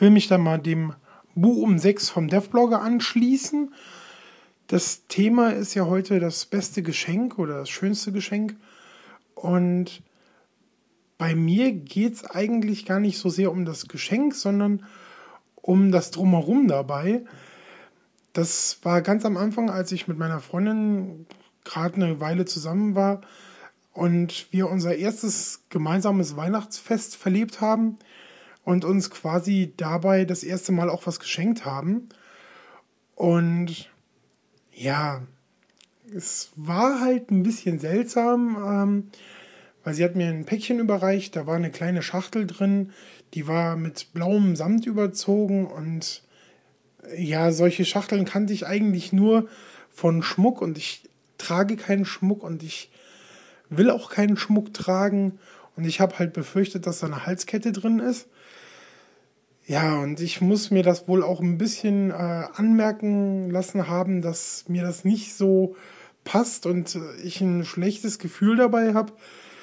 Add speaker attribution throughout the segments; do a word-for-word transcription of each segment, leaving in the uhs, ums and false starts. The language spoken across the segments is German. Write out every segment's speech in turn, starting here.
Speaker 1: will mich dann mal dem Bu um sechs vom Devblogger anschließen. Das Thema ist ja heute das beste Geschenk oder das schönste Geschenk. Und bei mir geht es eigentlich gar nicht so sehr um das Geschenk, sondern um das Drumherum dabei. Das war ganz am Anfang, als ich mit meiner Freundin gerade eine Weile zusammen war und wir unser erstes gemeinsames Weihnachtsfest verlebt haben und uns quasi dabei das erste Mal auch was geschenkt haben. Und ja, es war halt ein bisschen seltsam, ähm, weil sie hat mir ein Päckchen überreicht, da war eine kleine Schachtel drin, die war mit blauem Samt überzogen und ja, solche Schachteln kannte ich eigentlich nur von Schmuck und ich trage keinen Schmuck und ich will auch keinen Schmuck tragen und ich habe halt befürchtet, dass da eine Halskette drin ist. Ja, und ich muss mir das wohl auch ein bisschen äh, anmerken lassen haben, dass mir das nicht so passt und äh, ich ein schlechtes Gefühl dabei habe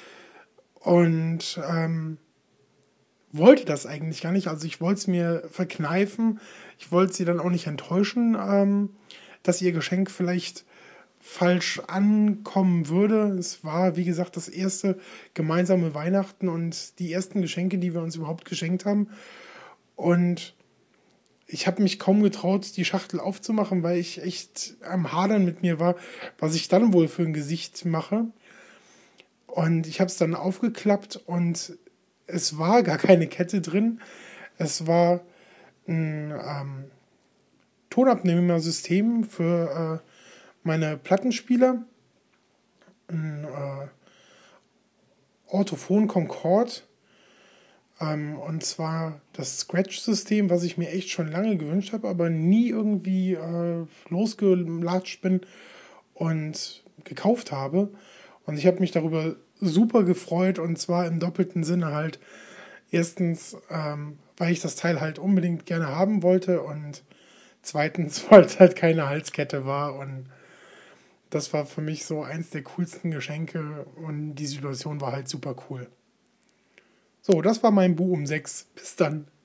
Speaker 1: und ähm, wollte das eigentlich gar nicht. Also ich wollte es mir verkneifen. Ich wollte sie dann auch nicht enttäuschen, ähm, dass ihr Geschenk vielleicht falsch ankommen würde. Es war, wie gesagt, das erste gemeinsame Weihnachten und die ersten Geschenke, die wir uns überhaupt geschenkt haben. Und ich habe mich kaum getraut, die Schachtel aufzumachen, weil ich echt am Hadern mit mir war, was ich dann wohl für ein Gesicht mache. Und ich habe es dann aufgeklappt und es war gar keine Kette drin. Es war ein ähm, Tonabnehmersystem für äh, meine Plattenspieler. Ein äh, Orthophon Concorde. Ähm, und zwar das Scratch-System, was ich mir echt schon lange gewünscht habe, aber nie irgendwie äh, losgelatscht bin und gekauft habe. Und ich habe mich darüber super gefreut und zwar im doppelten Sinne halt. Erstens, ähm, weil ich das Teil halt unbedingt gerne haben wollte und zweitens, weil es halt keine Halskette war und das war für mich so eins der coolsten Geschenke und die Situation war halt super cool. So, das war mein Bu um sechs. Bis dann.